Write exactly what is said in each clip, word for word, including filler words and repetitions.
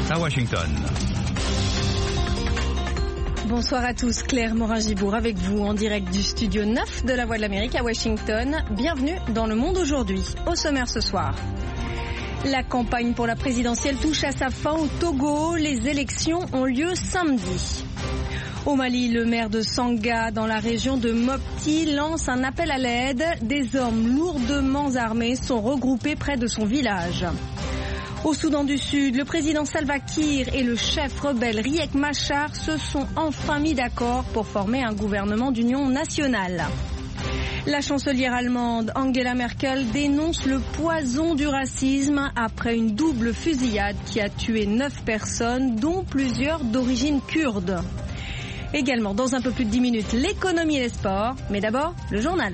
à Washington. Bonsoir à tous, Claire Morin-Gibourg avec vous en direct du studio neuf de la Voix de l'Amérique à Washington. Bienvenue dans Le Monde aujourd'hui. Au sommaire ce soir. La campagne pour la présidentielle touche à sa fin au Togo. Les élections ont lieu samedi. Au Mali, le maire de Sanga, dans la région de Mopti, lance un appel à l'aide. Des hommes lourdement armés sont regroupés près de son village. Au Soudan du Sud, le président Salva Kiir et le chef rebelle Riek Machar se sont enfin mis d'accord pour former un gouvernement d'union nationale. La chancelière allemande Angela Merkel dénonce le poison du racisme après une double fusillade qui a tué neuf personnes, dont plusieurs d'origine kurde. Également, dans un peu plus de dix minutes, l'économie et les sports. Mais d'abord, le journal.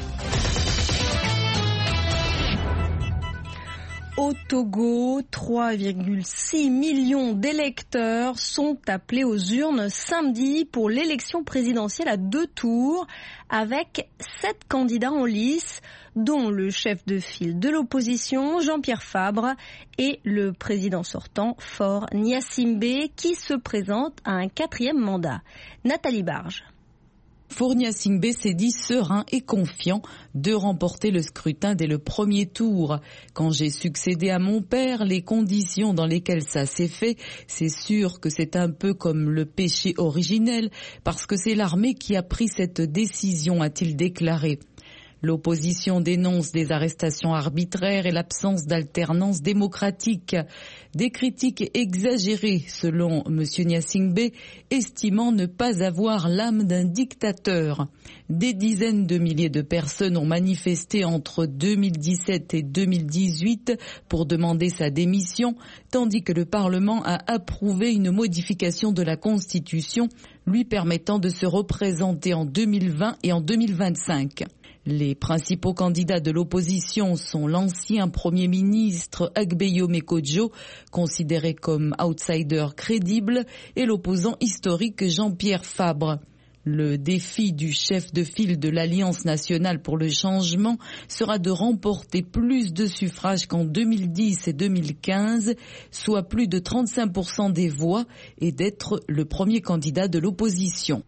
Au Togo, trois virgule six millions d'électeurs sont appelés aux urnes samedi pour l'élection présidentielle à deux tours, avec sept candidats en lice, dont le chef de file de l'opposition, Jean-Pierre Fabre, et le président sortant, Faure Gnassingbé, qui se présente à un quatrième mandat. Nathalie Barge. Faure Gnassingbé s'est dit serein et confiant de remporter le scrutin dès le premier tour. Quand j'ai succédé à mon père, les conditions dans lesquelles ça s'est fait, c'est sûr que c'est un peu comme le péché originel, parce que c'est l'armée qui a pris cette décision, a-t-il déclaré. L'opposition dénonce des arrestations arbitraires et l'absence d'alternance démocratique. Des critiques exagérées, selon M. Gnassingbé, estimant ne pas avoir l'âme d'un dictateur. Des dizaines de milliers de personnes ont manifesté entre deux mille dix-sept et deux mille dix-huit pour demander sa démission, tandis que le Parlement a approuvé une modification de la Constitution lui permettant de se représenter en deux mille vingt et en deux mille vingt-cinq. Les principaux candidats de l'opposition sont l'ancien Premier ministre Agbeyome Kodjo, considéré comme outsider crédible, et l'opposant historique Jean-Pierre Fabre. Le défi du chef de file de l'Alliance nationale pour le changement sera de remporter plus de suffrages qu'en deux mille dix et deux mille quinze, soit plus de trente-cinq pour cent des voix, et d'être le premier candidat de l'opposition.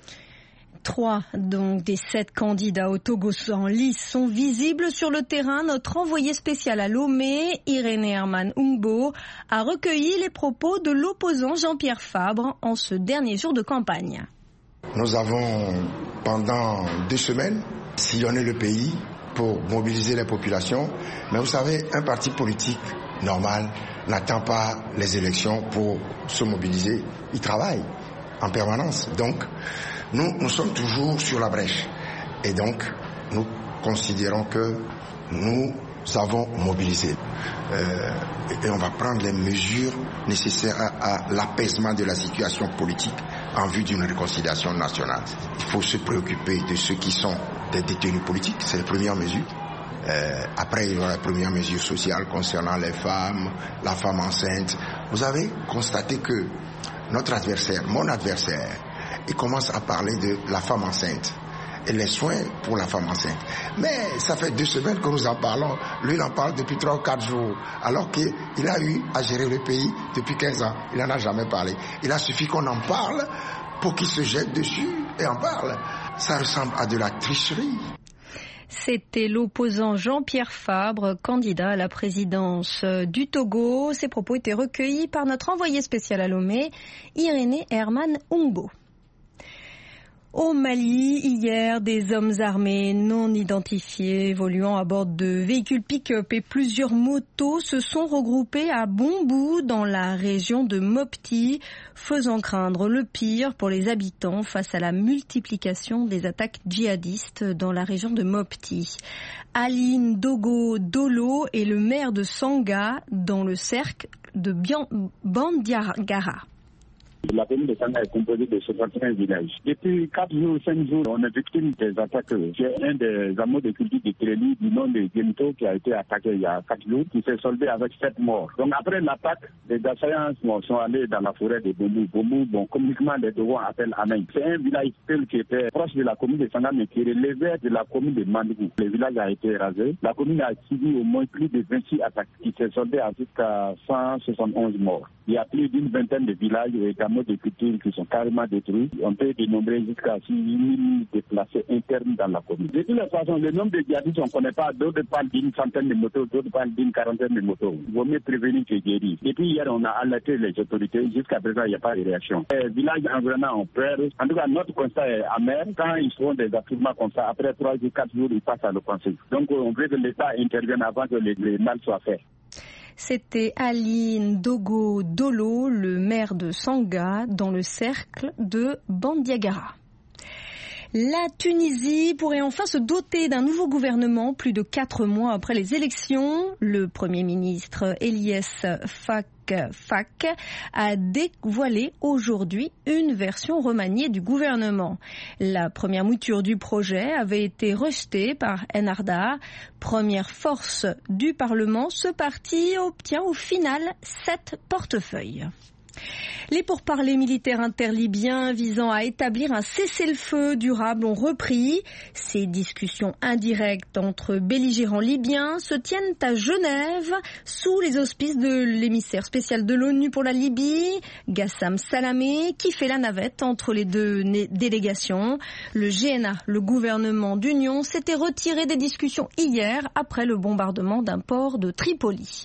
Trois donc des sept candidats au Togo en lice sont visibles sur le terrain. Notre envoyé spécial à Lomé, Irénée Herman Ungbo, a recueilli les propos de l'opposant Jean-Pierre Fabre en ce dernier jour de campagne. Nous avons pendant deux semaines sillonné le pays pour mobiliser les populations. Mais vous savez, un parti politique normal n'attend pas les élections pour se mobiliser. Il travaille en permanence. Donc, Nous, nous sommes toujours sur la brèche et donc nous considérons que nous avons mobilisé euh, et on va prendre les mesures nécessaires à, à l'apaisement de la situation politique en vue d'une réconciliation nationale. Il faut se préoccuper de ceux qui sont des détenus politiques, c'est la première mesure. Euh, après, il y aura la première mesure sociale concernant les femmes, la femme enceinte. Vous avez constaté que notre adversaire, mon adversaire, il commence à parler de la femme enceinte et les soins pour la femme enceinte. Mais ça fait deux semaines que nous en parlons. Lui, il en parle depuis trois ou quatre jours, alors qu'il a eu à gérer le pays depuis quinze ans. Il n'en a jamais parlé. Il a suffi qu'on en parle pour qu'il se jette dessus et en parle. Ça ressemble à de la tricherie. C'était l'opposant Jean-Pierre Fabre, candidat à la présidence du Togo. Ses propos étaient recueillis par notre envoyé spécial à Lomé, Irénée Herman Ungbo. Au Mali, hier, des hommes armés non identifiés évoluant à bord de véhicules pick-up et plusieurs motos se sont regroupés à Bombou dans la région de Mopti, faisant craindre le pire pour les habitants face à la multiplication des attaques djihadistes dans la région de Mopti. Aline Dogo Dolo est le maire de Sanga dans le cercle de Bandiagara. La commune de Sanga est composée de soixante et un villages. Depuis quatre jours, cinq jours, on est victime des attaques. J'ai un des hameaux de culture de Tréli du nom de Gento qui a été attaqué il y a quatre jours, qui s'est soldé avec sept morts. Donc après l'attaque, les assaillants sont allés dans la forêt de Boumou. Boumou, bon, communiquement, les Dogons appellent Amen. C'est un village qui était proche de la commune de Sanga, mais qui relevait de la commune de Mandougou. Le village a été rasé. La commune a subi au moins plus de vingt-six attaques, qui s'est soldé à jusqu'à cent soixante et onze morts. Il y a plus d'une vingtaine de villages et hameaux de culture qui sont carrément détruits. On peut dénombrer jusqu'à six mille déplacés internes dans la commune. De toutes les façons, le nombre de djihadistes, on ne connaît pas. D'autres parlent d'une centaine de motos, d'autres parlent d'une quarantaine de motos. Il vaut mieux prévenir que guérir. Depuis hier, on a alerté les autorités. Jusqu'à présent, il n'y a pas de réaction. Les villages environnants ont peur. En tout cas, notre constat est amer. Quand ils font des affirmations comme ça, après trois ou quatre jours, ils passent à l'offensive. Donc, on veut que l'État intervienne avant que le, le mal soit fait. C'était Ali Ndogo Dolo, le maire de Sanga, dans le cercle de Bandiagara. La Tunisie pourrait enfin se doter d'un nouveau gouvernement plus de quatre mois après les élections. Le Premier ministre Eliès Fak Fak a dévoilé aujourd'hui une version remaniée du gouvernement. La première mouture du projet avait été rejetée par Ennahda. Première force du Parlement, ce parti obtient au final sept portefeuilles. Les pourparlers militaires interlibyens visant à établir un cessez-le-feu durable ont repris. Ces discussions indirectes entre belligérants libyens se tiennent à Genève sous les auspices de l'émissaire spécial de l'ONU pour la Libye, Gassam Salamé, qui fait la navette entre les deux délégations. Le G N A, le gouvernement d'union, s'était retiré des discussions hier après le bombardement d'un port de Tripoli.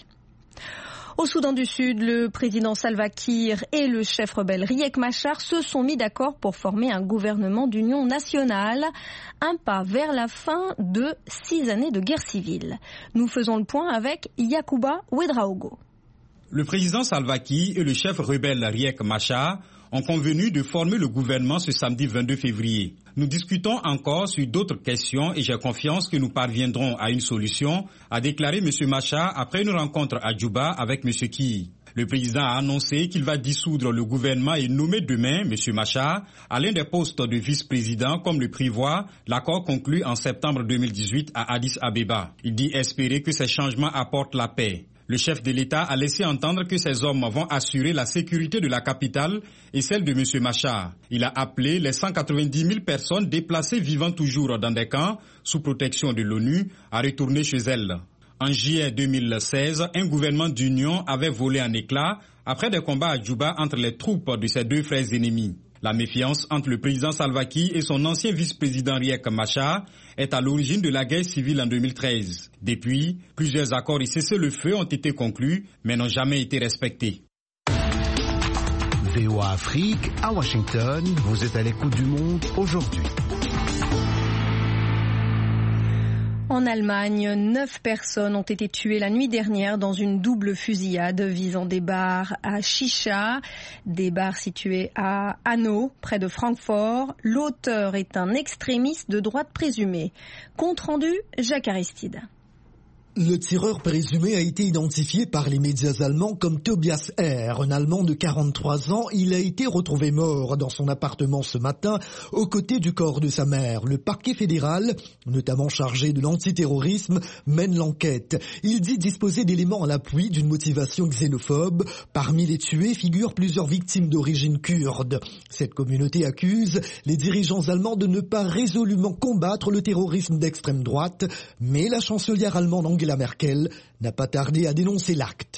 Au Soudan du Sud, le président Salva Kiir et le chef rebelle Riek Machar se sont mis d'accord pour former un gouvernement d'union nationale, un pas vers la fin de six années de guerre civile. Nous faisons le point avec Yacouba Ouedraogo. Le président Salva Kiir et le chef rebelle Riek Machar ont convenu de former le gouvernement ce samedi vingt-deux février. Nous discutons encore sur d'autres questions et j'ai confiance que nous parviendrons à une solution, a déclaré M. Machar après une rencontre à Djouba avec M. Kiir. Le président a annoncé qu'il va dissoudre le gouvernement et nommer demain M. Machar à l'un des postes de vice-président comme le prévoit l'accord conclu en septembre deux mille dix-huit à Addis Abeba. Il dit espérer que ces changements apportent la paix. Le chef de l'État a laissé entendre que ces hommes vont assurer la sécurité de la capitale et celle de M. Machar. Il a appelé les cent quatre-vingt-dix mille personnes déplacées vivant toujours dans des camps sous protection de l'ONU à retourner chez elles. En juillet deux mille seize, un gouvernement d'union avait volé en éclats après des combats à Djouba entre les troupes de ses deux frères ennemis. La méfiance entre le président Salva Kiir et son ancien vice-président Riek Machar est à l'origine de la guerre civile en deux mille treize. Depuis, plusieurs accords et cessez-le-feu ont été conclus, mais n'ont jamais été respectés. V O A Afrique, à Washington, vous êtes à l'écoute du monde aujourd'hui. En Allemagne, neuf personnes ont été tuées la nuit dernière dans une double fusillade visant des bars à chicha, des bars situés à Hanau, près de Francfort. L'auteur est un extrémiste de droite présumé. Compte rendu, Jacques Aristide. Le tireur présumé a été identifié par les médias allemands comme Tobias R, un Allemand de quarante-trois ans. Il a été retrouvé mort dans son appartement ce matin, aux côtés du corps de sa mère. Le parquet fédéral, notamment chargé de l'antiterrorisme, mène l'enquête. Il dit disposer d'éléments à l'appui d'une motivation xénophobe. Parmi les tués figurent plusieurs victimes d'origine kurde. Cette communauté accuse les dirigeants allemands de ne pas résolument combattre le terrorisme d'extrême droite, mais la chancelière allemande Angela Angela Merkel n'a pas tardé à dénoncer l'acte.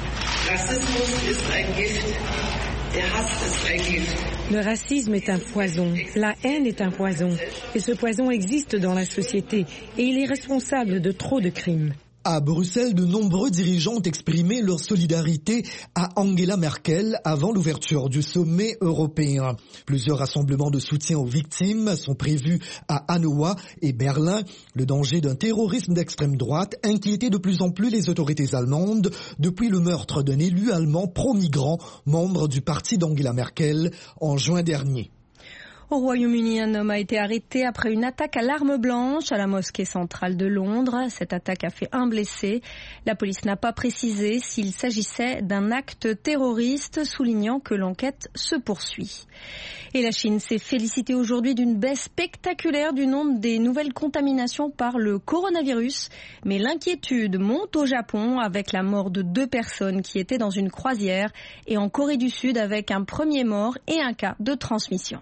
Le racisme est un poison, la haine est un poison, et ce poison existe dans la société, et il est responsable de trop de crimes. À Bruxelles, de nombreux dirigeants ont exprimé leur solidarité à Angela Merkel avant l'ouverture du sommet européen. Plusieurs rassemblements de soutien aux victimes sont prévus à Hannover et Berlin. Le danger d'un terrorisme d'extrême droite inquiétait de plus en plus les autorités allemandes depuis le meurtre d'un élu allemand pro-migrant, membre du parti d'Angela Merkel, en juin dernier. Au Royaume-Uni, un homme a été arrêté après une attaque à l'arme blanche à la mosquée centrale de Londres. Cette attaque a fait un blessé. La police n'a pas précisé s'il s'agissait d'un acte terroriste, soulignant que l'enquête se poursuit. Et la Chine s'est félicitée aujourd'hui d'une baisse spectaculaire du nombre des nouvelles contaminations par le coronavirus. Mais l'inquiétude monte au Japon avec la mort de deux personnes qui étaient dans une croisière et en Corée du Sud avec un premier mort et un cas de transmission.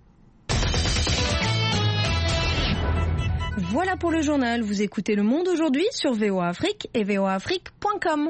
Voilà pour le journal. Vous écoutez Le Monde aujourd'hui sur V O A Afrique et v o a afrique point com.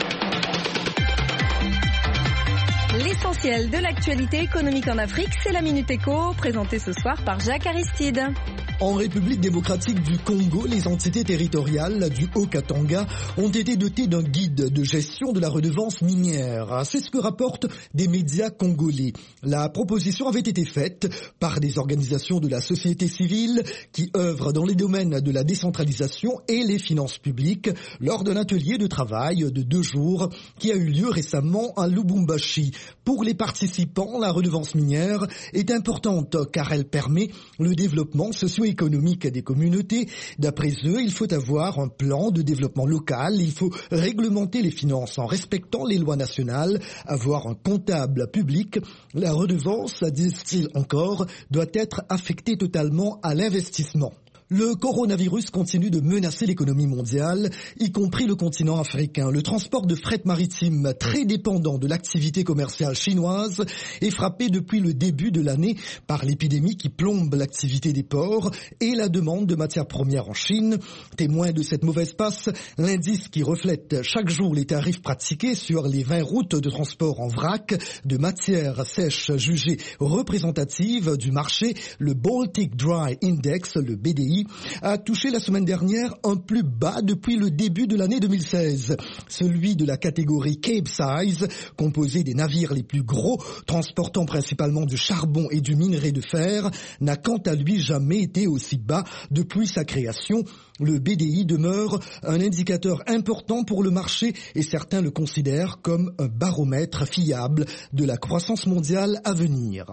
L'essentiel de l'actualité économique en Afrique, c'est la Minute Éco, présentée ce soir par Jacques Aristide. En République démocratique du Congo, les entités territoriales du Haut-Katanga ont été dotées d'un guide de gestion de la redevance minière. C'est ce que rapportent des médias congolais. La proposition avait été faite par des organisations de la société civile qui œuvrent dans les domaines de la décentralisation et les finances publiques lors d'un atelier de travail de deux jours qui a eu lieu récemment à Lubumbashi. Pour les participants, la redevance minière est importante car elle permet le développement socio-économique des communautés. D'après eux, il faut avoir un plan de développement local, il faut réglementer les finances en respectant les lois nationales, avoir un comptable public. La redevance, disent-ils encore, doit être affectée totalement à l'investissement. Le coronavirus continue de menacer l'économie mondiale, y compris le continent africain. Le transport de fret maritime, très dépendant de l'activité commerciale chinoise, est frappé depuis le début de l'année par l'épidémie qui plombe l'activité des ports et la demande de matières premières en Chine. Témoin de cette mauvaise passe, l'indice qui reflète chaque jour les tarifs pratiqués sur les vingt routes de transport en vrac de matières sèches jugées représentatives du marché, le Baltic Dry Index, le B D I, a touché la semaine dernière un plus bas depuis le début de l'année deux mille seize. Celui de la catégorie Cape Size, composé des navires les plus gros, transportant principalement du charbon et du minerai de fer, n'a quant à lui jamais été aussi bas depuis sa création. Le B D I demeure un indicateur important pour le marché et certains le considèrent comme un baromètre fiable de la croissance mondiale à venir.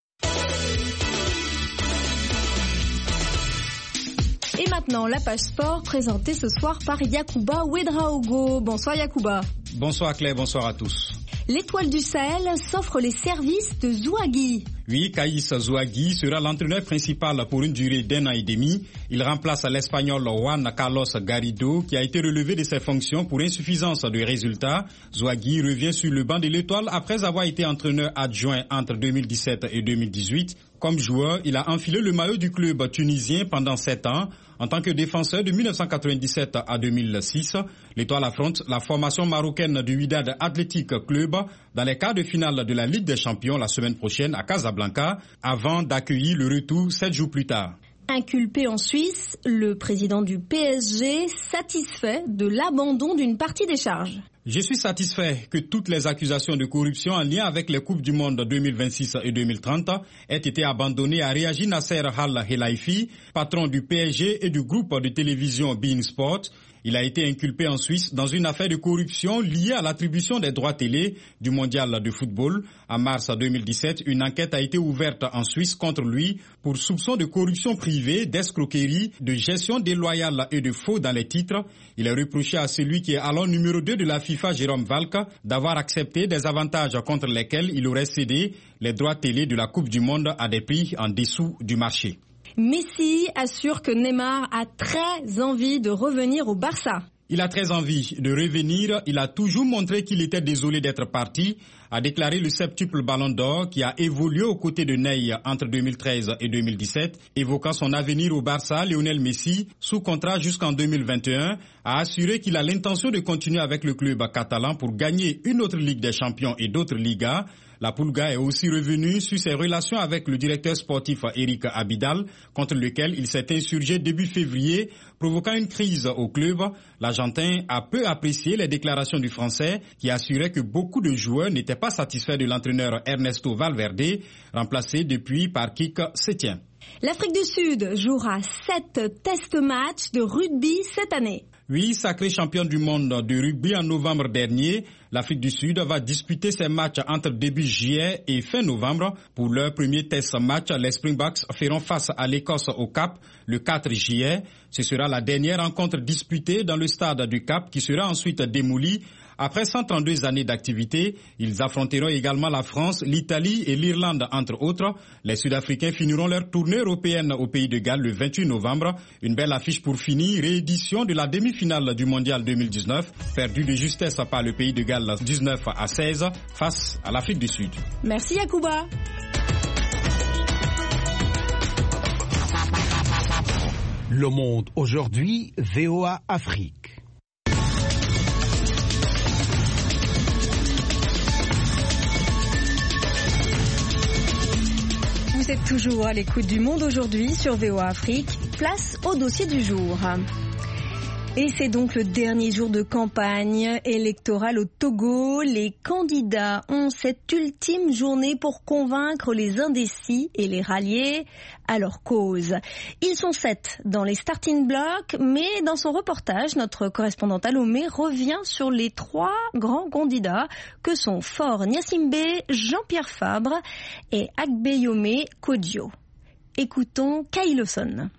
Et maintenant, la page sport présentée ce soir par Yacouba Ouedraogo. Bonsoir Yacouba. Bonsoir Claire, bonsoir à tous. L'étoile du Sahel s'offre les services de Zouagui. Oui, Kaïs Zouagui sera l'entraîneur principal pour une durée d'un an et demi. Il remplace l'Espagnol Juan Carlos Garrido qui a été relevé de ses fonctions pour insuffisance de résultats. Zouagui revient sur le banc de l'étoile après avoir été entraîneur adjoint entre deux mille dix-sept et deux mille dix-huit. Comme joueur, il a enfilé le maillot du club tunisien pendant sept ans. En tant que défenseur de mille neuf cent quatre-vingt-dix-sept à deux mille six, l'étoile affronte la formation marocaine du Wydad Athletic Club dans les quarts de finale de la Ligue des Champions la semaine prochaine à Casablanca, avant d'accueillir le retour sept jours plus tard. Inculpé en Suisse, le président du P S G satisfait de l'abandon d'une partie des charges. Je suis satisfait que toutes les accusations de corruption en lien avec les Coupes du Monde deux mille vingt-six et deux mille trente aient été abandonnées, a réagi Nasser Al-Khelaifi, patron du P S G et du groupe de télévision beIN Sport. Il a été inculpé en Suisse dans une affaire de corruption liée à l'attribution des droits télé du mondial de football. En mars deux mille dix-sept, une enquête a été ouverte en Suisse contre lui pour soupçon de corruption privée, d'escroquerie, de gestion déloyale et de faux dans les titres. Il est reproché à celui qui est alors numéro deux de la FIFA, Jérôme Valk, d'avoir accepté des avantages contre lesquels il aurait cédé les droits télé de la Coupe du Monde à des prix en dessous du marché. Messi assure que Neymar a très envie de revenir au Barça. Il a très envie de revenir. Il a toujours montré qu'il était désolé d'être parti, a déclaré le septuple Ballon d'Or qui a évolué aux côtés de Ney entre deux mille treize et deux mille dix-sept, évoquant son avenir au Barça. Lionel Messi, sous contrat jusqu'en deux mille vingt et un, a assuré qu'il a l'intention de continuer avec le club catalan pour gagner une autre Ligue des Champions et d'autres Ligas. La Pulga est aussi revenue sur ses relations avec le directeur sportif Eric Abidal, contre lequel il s'est insurgé début février, provoquant une crise au club. L'Argentin a peu apprécié les déclarations du Français, qui assurait que beaucoup de joueurs n'étaient pas satisfaits de l'entraîneur Ernesto Valverde, remplacé depuis par Kik Setien. L'Afrique du Sud jouera sept test matchs de rugby cette année. Oui, sacrée championne du monde de rugby en novembre dernier, l'Afrique du Sud va disputer ses matchs entre début juillet et fin novembre. Pour leur premier test match, les Springboks feront face à l'Écosse au Cap le quatre juillet. Ce sera la dernière rencontre disputée dans le stade du Cap qui sera ensuite démoli. Après cent trente-deux années d'activité, ils affronteront également la France, l'Italie et l'Irlande, entre autres. Les Sud-Africains finiront leur tournée européenne au Pays de Galles le vingt-huit novembre. Une belle affiche pour finir, réédition de la demi-finale du Mondial deux mille dix-neuf, perdue de justesse par le Pays de Galles dix-neuf à seize face à l'Afrique du Sud. Merci Yacouba. Le Monde aujourd'hui, V O A Afrique. Vous êtes toujours à l'écoute du Monde aujourd'hui sur V O A Afrique. Place au dossier du jour. Et c'est donc le dernier jour de campagne électorale au Togo. Les candidats ont cette ultime journée pour convaincre les indécis et les rallier à leur cause. Ils sont sept dans les starting blocks, mais dans son reportage, notre correspondante à Lomé revient sur les trois grands candidats que sont Faure Gnassingbé, Jean-Pierre Fabre et Agbeyome Kodjo. Écoutons Kay Lawson.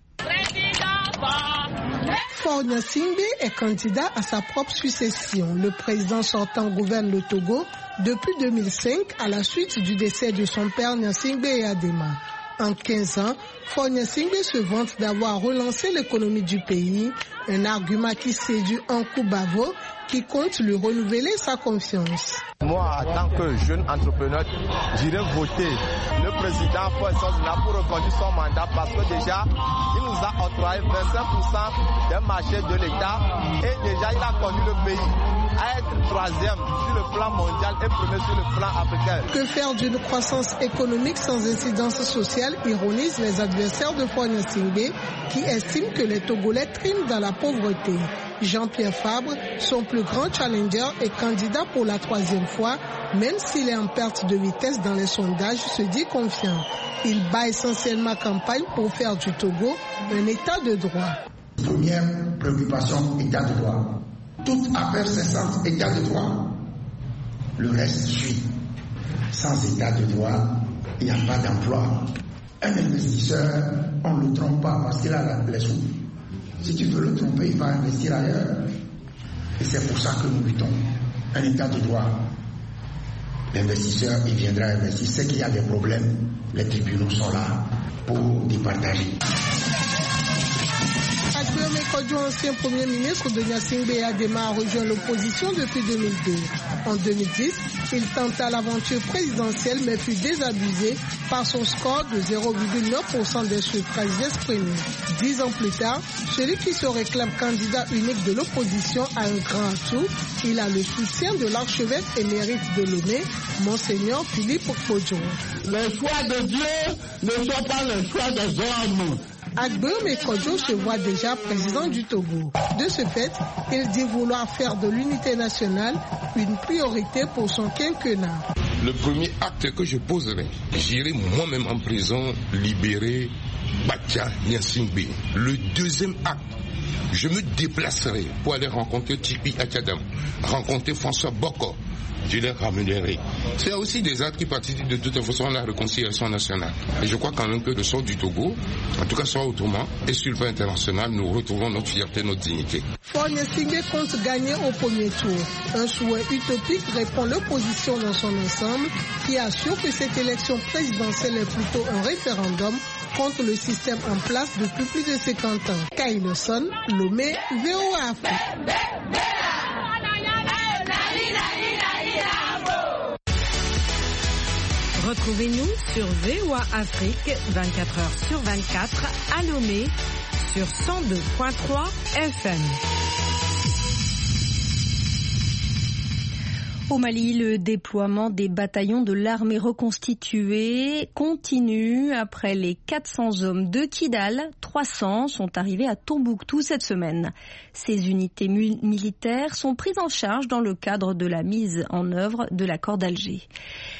Faure Gnassingbé est candidat à sa propre succession. Le président sortant gouverne le Togo depuis deux mille cinq à la suite du décès de son père Gnassingbé Adema. En quinze ans, Faure Gnassingbé se vante d'avoir relancé l'économie du pays, un argument qui séduit Ankou Bavo qui compte lui renouveler sa confiance. Moi, en tant que jeune entrepreneur, j'irai voter le président pour reconduire son mandat parce que déjà, il nous a octroyé vingt-cinq pour cent des marchés de l'État et déjà il a conduit le pays à être troisième sur le plan mondial et premier sur le plan africain. Que faire d'une croissance économique sans incidence sociale, ironisent les adversaires de Faure Gnassingbé qui estiment que les Togolais triment dans la pauvreté. Jean-Pierre Fabre, son plus grand challenger, est candidat pour la troisième fois, même s'il est en perte de vitesse dans les sondages, se dit confiant. Il bat essentiellement campagne pour faire du Togo un état de droit. Première préoccupation, état de droit. Toute affaire cessante, état de droit. Le reste suit. Sans état de droit, il n'y a pas d'emploi. Un investisseur, on ne le trompe pas parce qu'il a les sous. Si tu veux le tromper, il va investir ailleurs. Et c'est pour ça que nous luttons. Un état de droit. L'investisseur, il viendra investir. C'est qu'il y a des problèmes. Les tribunaux sont là pour départager. Agbeyome Kodjo, ancien premier ministre de Gnassingbé Adema, a rejoint l'opposition depuis deux mille deux. En deux mille dix, il tenta l'aventure présidentielle mais fut désabusé par son score de zéro virgule neuf pour cent des suffrages exprimés. Dix ans plus tard, celui qui se réclame candidat unique de l'opposition a un grand atout. Il a le soutien de l'archevêque émérite de Lomé, Monseigneur Philippe Kodjo. Les choix de Dieu ne sont pas les choix des hommes. Agbeyome Kodjo se voit déjà président du Togo. De ce fait, il dit vouloir faire de l'unité nationale une priorité pour son quinquennat. Le premier acte que je poserai, j'irai moi-même en prison libérer Batia Gnassingbé. Le deuxième acte, je me déplacerai pour aller rencontrer Tipi Akadam, rencontrer François Boko. Je les ramènerai. C'est aussi des actes qui participent de toute façon à la réconciliation nationale. Et je crois quand même que le sort du Togo, en tout cas soit autrement, et sur le plan international, nous retrouvons notre fierté, notre dignité. Faure Gnassingbé compte gagner au premier tour. Un souhait utopique répond l'opposition dans son ensemble, qui assure que cette élection présidentielle est plutôt un référendum contre le système en place depuis plus de cinquante ans. Kay Lawson, Lomé, V O A Afrique. Retrouvez-nous sur V O A Afrique vingt-quatre heures sur vingt-quatre à Lomé sur cent deux virgule trois F M. Au Mali, le déploiement des bataillons de l'armée reconstituée continue. Après les quatre cents hommes de Kidal, trois cents sont arrivés à Tombouctou cette semaine. Ces unités militaires sont prises en charge dans le cadre de la mise en œuvre de l'accord d'Alger.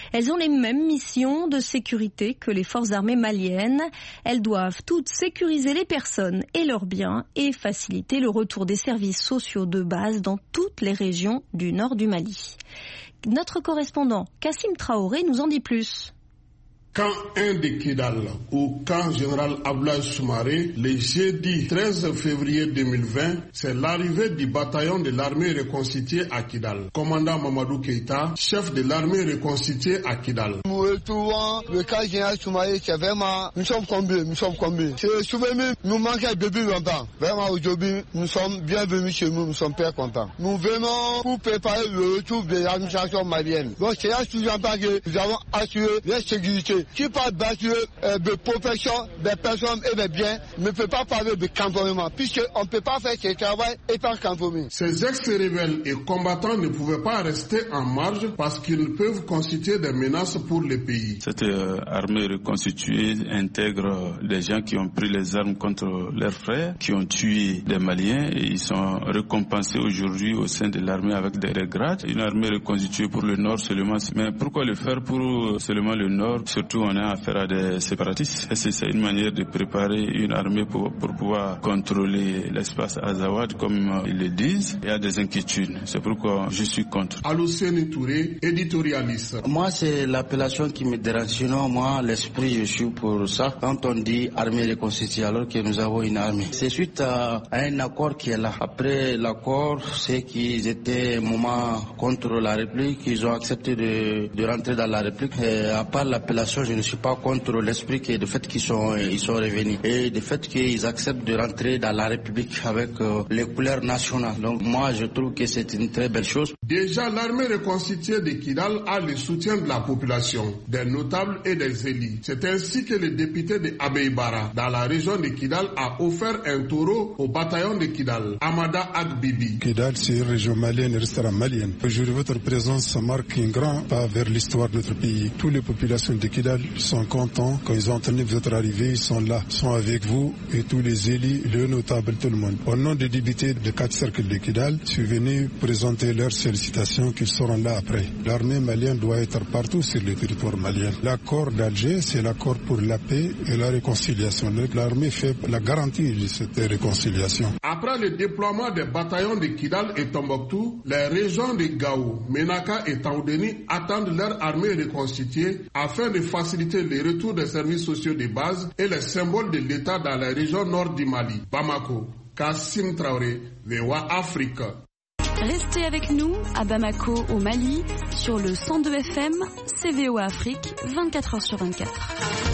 Elles ont les mêmes missions de sécurité que les forces armées maliennes. Elles doivent toutes sécuriser les personnes et leurs biens et faciliter le retour des services sociaux de base dans toutes les régions du nord du Mali. Notre correspondant Kassim Traoré nous en dit plus. Camp un de Kidal, au camp général Abdoulaye Soumaré, le jeudi treize février deux mille vingt, c'est l'arrivée du bataillon de l'armée reconstituée à Kidal. Commandant Mamadou Keïta, chef de l'armée reconstituée à Kidal. Nous retrouvons le camp général Soumaré, c'est vraiment, nous sommes combien, nous sommes combien. C'est souvenir, nous manquait depuis longtemps. Vraiment aujourd'hui, nous sommes bienvenus chez nous, nous sommes très contents. Nous venons pour préparer le retour de l'administration malienne. Donc c'est là que nous avons assuré la sécurité. Qui parle euh, de profession, des personnes et des biens ne peut pas parler de cantonnement, puisqu'on ne peut pas faire ce travail étant cantonné. Ces ex-rebelles et combattants ne pouvaient pas rester en marge parce qu'ils peuvent constituer des menaces pour le pays. Cette euh, armée reconstituée intègre des gens qui ont pris les armes contre leurs frères, qui ont tué des Maliens et ils sont récompensés aujourd'hui au sein de l'armée avec des grades. Une armée reconstituée pour le Nord seulement. Mais pourquoi le faire pour seulement le Nord? Surtout on a affaire à des séparatistes. Et c'est une manière de préparer une armée pour, pour pouvoir contrôler l'espace Azawad, comme ils le disent. Il y a des inquiétudes. C'est pourquoi je suis contre. Alousseni Touré, éditorialiste. Moi, c'est l'appellation qui me dérange. Sinon, moi, l'esprit, je suis pour ça. Quand on dit armée reconstituée, alors que nous avons une armée, c'est suite à, à un accord qui est là. Après l'accord, c'est qu'ils étaient un moment contre la République. Ils ont accepté de, de rentrer dans la République. Et à part l'appellation, je ne suis pas contre l'esprit et le fait qu'ils sont, ils sont revenus et le fait qu'ils acceptent de rentrer dans la République avec euh, les couleurs nationales. Donc moi je trouve que c'est une très belle chose. Déjà l'armée reconstituée de Kidal a le soutien de la population, des notables et des élus. C'est ainsi que le député de Abeibara dans la région de Kidal a offert un taureau au bataillon de Kidal, Amada Agbibi. Kidal c'est une région malienne et restera malienne. Aujourd'hui votre présence marque un grand pas vers l'histoire de notre pays. Toutes les populations de Kidal sont contents quand ils ont entendu votre arrivée, ils sont là, ils sont avec vous et tous les élus, les notables, tout le monde. Au nom des députés de quatre cercles de Kidal, je suis venu présenter leurs félicitations qu'ils seront là après. L'armée malienne doit être partout sur le territoire malien. L'accord d'Alger, c'est l'accord pour la paix et la réconciliation. L'armée fait la garantie de cette réconciliation. Après le déploiement des bataillons de Kidal et Tombouctou, les régions de Gao, Menaka et Taoudeni attendent leur armée reconstituée afin de faciliter le retour des services sociaux de base et les symboles de l'État dans la région nord du Mali. Bamako, Kassim Traoré, V O A Afrique. Restez avec nous à Bamako au Mali sur le cent deux F M, C V O A Afrique, vingt-quatre heures sur vingt-quatre.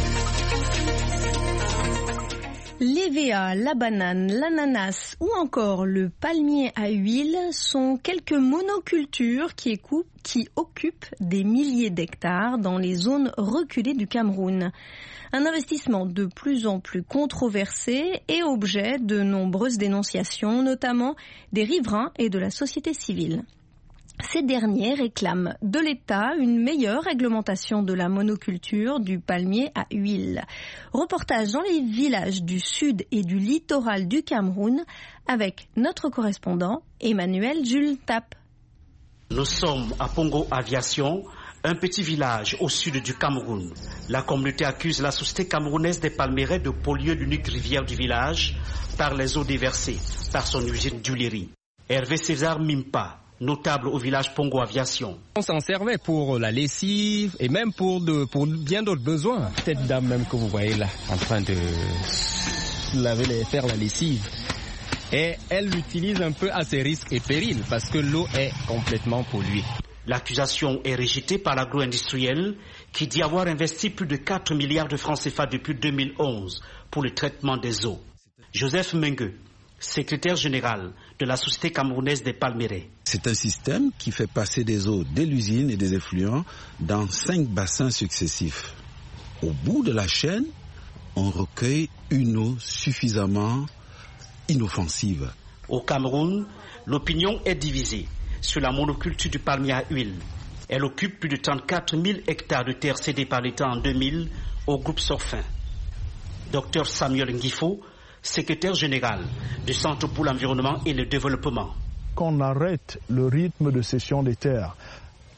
L'E V A, la banane, l'ananas ou encore le palmier à huile sont quelques monocultures qui, écoupent, qui occupent des milliers d'hectares dans les zones reculées du Cameroun. Un investissement de plus en plus controversé et objet de nombreuses dénonciations, notamment des riverains et de la société civile. Ces derniers réclament de l'État une meilleure réglementation de la monoculture du palmier à huile. Reportage dans les villages du sud et du littoral du Cameroun avec notre correspondant Emmanuel Jules Tap. Nous sommes à Pongo Aviation, un petit village au sud du Cameroun. La communauté accuse la société camerounaise des palmeraies de polluer l'unique rivière du village par les eaux déversées par son usine d'huilerie. Hervé César Mimpa, notable au village Pongo Aviation. On s'en servait pour la lessive et même pour, de, pour bien d'autres besoins. Cette dame même que vous voyez là, en train de laver les, faire la lessive. Et elle l'utilise un peu à ses risques et périls parce que l'eau est complètement polluée. L'accusation est rejetée par l'agro-industriel qui dit avoir investi plus de quatre milliards de francs C F A depuis deux mille onze pour le traitement des eaux. Joseph Mengue, secrétaire général de la Société camerounaise des palmeraies. C'est un système qui fait passer des eaux de l'usine et des effluents dans cinq bassins successifs. Au bout de la chaîne, on recueille une eau suffisamment inoffensive. Au Cameroun, l'opinion est divisée sur la monoculture du palmier à huile. Elle occupe plus de trente-quatre mille hectares de terre cédés par l'État en deux mille au groupe Sorfin. Docteur Samuel Ngifo, secrétaire général du Centre pour l'environnement et le développement. Qu'on arrête le rythme de cession des terres,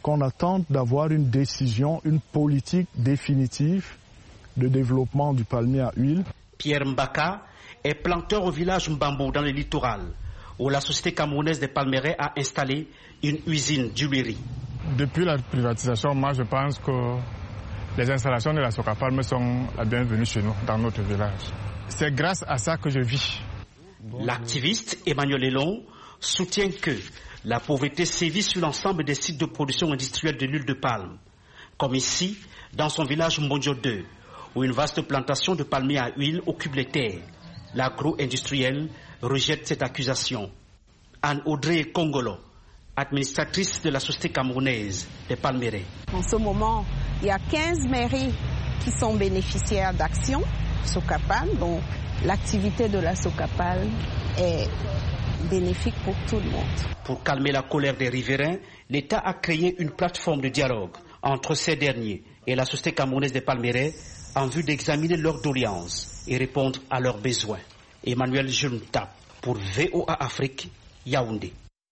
qu'on attend d'avoir une décision, une politique définitive de développement du palmier à huile. Pierre Mbaka est planteur au village Mbambo dans le littoral, où la société camerounaise des palmeraies a installé une usine d'huilerie. Depuis la privatisation, moi je pense que les installations de la Socapalme sont la bienvenue chez nous, dans notre village. C'est grâce à ça que je vis. L'activiste Emmanuel Elon soutient que la pauvreté sévit sur l'ensemble des sites de production industrielle de l'huile de palme, comme ici, dans son village Mbonjo deux, où une vaste plantation de palmiers à huile occupe les terres. L'agro-industriel rejette cette accusation. Anne-Audrey Kongolo, administratrice de la société camerounaise des palmeraies. En ce moment, il y a quinze mairies qui sont bénéficiaires d'actions Socapal, donc l'activité de la Socapal est bénéfique pour tout le monde. Pour calmer la colère des riverains, l'État a créé une plateforme de dialogue entre ces derniers et la société camerounaise des palmeraies en vue d'examiner leurs doléances et répondre à leurs besoins. Emmanuel Junta pour V O A Afrique, Yaoundé.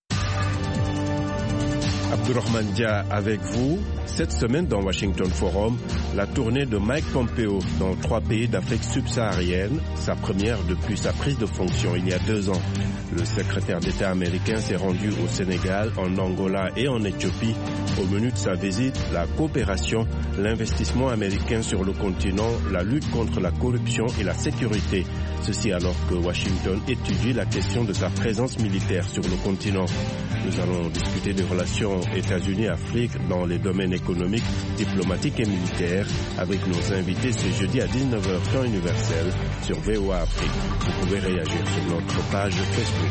Abdourahmane Dia avec vous. Cette semaine dans Washington Forum, la tournée de Mike Pompeo dans trois pays d'Afrique subsaharienne, sa première depuis sa prise de fonction il y a deux ans. Le secrétaire d'État américain s'est rendu au Sénégal, en Angola et en Éthiopie. Au menu de sa visite, la coopération, l'investissement américain sur le continent, la lutte contre la corruption et la sécurité. Ceci alors que Washington étudie la question de sa présence militaire sur le continent. Nous allons discuter des relations États-Unis-Afrique dans les domaines économiques, diplomatiques et militaires avec nos invités ce jeudi à dix-neuf heures temps universel sur V O A Afrique. Vous pouvez réagir sur notre page Facebook.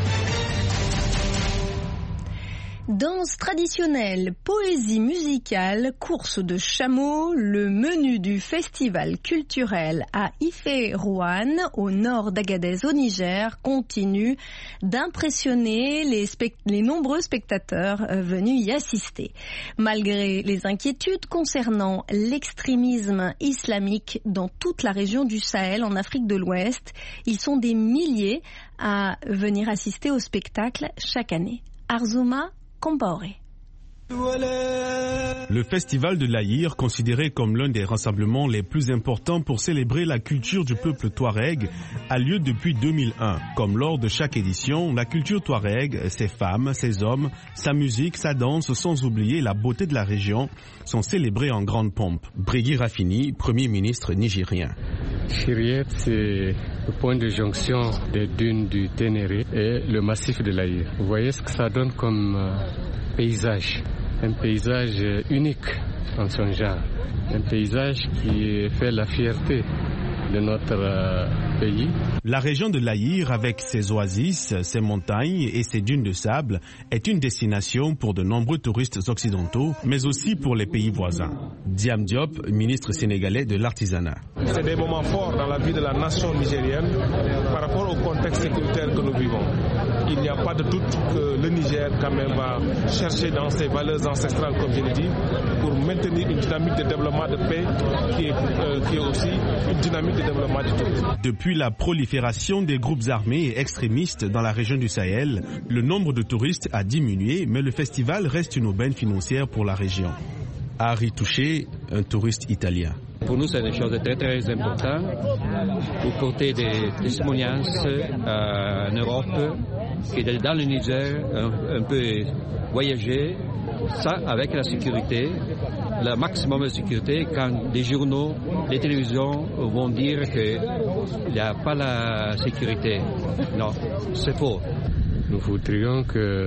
Danse traditionnelle, poésie musicale, course de chameaux, le menu du festival culturel à Ifé-Roanne, au nord d'Agadez au Niger, continue d'impressionner les, spect- les nombreux spectateurs venus y assister. Malgré les inquiétudes concernant l'extrémisme islamique dans toute la région du Sahel en Afrique de l'Ouest, ils sont des milliers à venir assister au spectacle chaque année. Arzuma Compaoré. Le festival de l'Aïr, considéré comme l'un des rassemblements les plus importants pour célébrer la culture du peuple touareg, a lieu depuis deux mille un. Comme lors de chaque édition, la culture touareg, ses femmes, ses hommes, sa musique, sa danse, sans oublier la beauté de la région, sont célébrés en grande pompe. Brégui Rafini, Premier ministre nigérien. Chiriet, c'est le point de jonction des dunes du Ténéré et le massif de l'Aïr. Vous voyez ce que ça donne comme euh, paysage. Un paysage unique en son genre. Un paysage qui fait la fierté de notre euh, pays. La région de l'Aïr, avec ses oasis, ses montagnes et ses dunes de sable, est une destination pour de nombreux touristes occidentaux, mais aussi pour les pays voisins. Diam Diop, ministre sénégalais de l'artisanat. C'est des moments forts dans la vie de la nation nigérienne par rapport au contexte sécuritaire que nous vivons. Il n'y a pas de doute que le Niger quand même va chercher dans ses valeurs ancestrales, comme je l'ai dit, pour maintenir une dynamique de développement de paix qui est, euh, qui est aussi une dynamique de développement du tourisme. Depuis la prolifération des groupes armés et extrémistes dans la région du Sahel, le nombre de touristes a diminué, mais le festival reste une aubaine financière pour la région. Harry Touché, un touriste italien. Pour nous, c'est des choses très très importantes pour porter des testimoniances euh, en Europe et dans le Niger, un, un peu voyager, ça avec la sécurité, le maximum de sécurité, quand des journaux, les télévisions vont dire qu'il n'y a pas la sécurité. Non, c'est faux. Nous voudrions que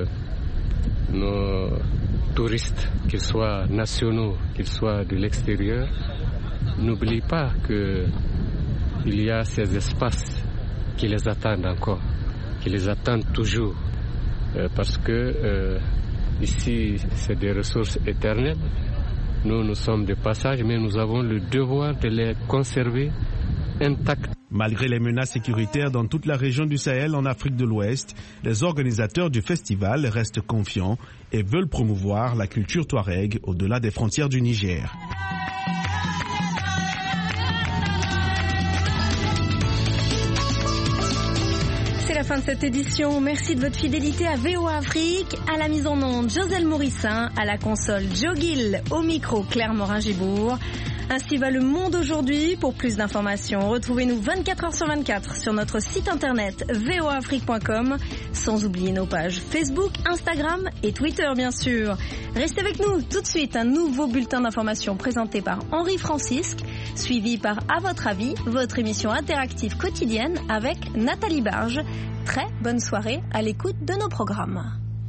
nos touristes, qu'ils soient nationaux, qu'ils soient de l'extérieur, n'oublient pas qu'il y a ces espaces qui les attendent encore, qui les attendent toujours, euh, parce que euh, ici, c'est des ressources éternelles. Nous, nous sommes de passage, mais nous avons le devoir de les conserver intacts. Malgré les menaces sécuritaires dans toute la région du Sahel en Afrique de l'Ouest, les organisateurs du festival restent confiants et veulent promouvoir la culture touareg au-delà des frontières du Niger. C'est la fin de cette édition. Merci de votre fidélité à V O A Afrique. À la mise en onde, Joselle Morissin. À la console, Joe Gill. Au micro, Claire Morin-Gibourg. Ainsi va le monde aujourd'hui. Pour plus d'informations, retrouvez-nous vingt-quatre heures sur vingt-quatre sur notre site internet v o a afrique point com, sans oublier nos pages Facebook, Instagram et Twitter bien sûr. Restez avec nous tout de suite, un nouveau bulletin d'information présenté par Henri Francisque, suivi par À votre avis, votre émission interactive quotidienne avec Nathalie Barge. Très bonne soirée à l'écoute de nos programmes.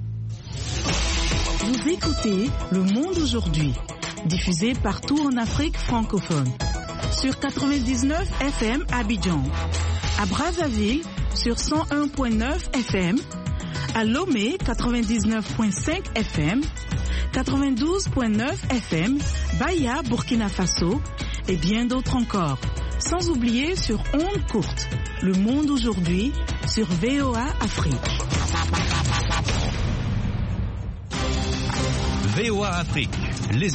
Vous écoutez Le Monde aujourd'hui, diffusé partout en Afrique francophone. Sur quatre-vingt-dix-neuf F M à Abidjan, à Brazzaville sur cent un point neuf F M, à Lomé quatre-vingt-dix-neuf point cinq F M, quatre-vingt-douze point neuf F M, Baya, Burkina Faso et bien d'autres encore. Sans oublier sur ondes courtes, Le Monde aujourd'hui sur V O A Afrique. V O A Afrique,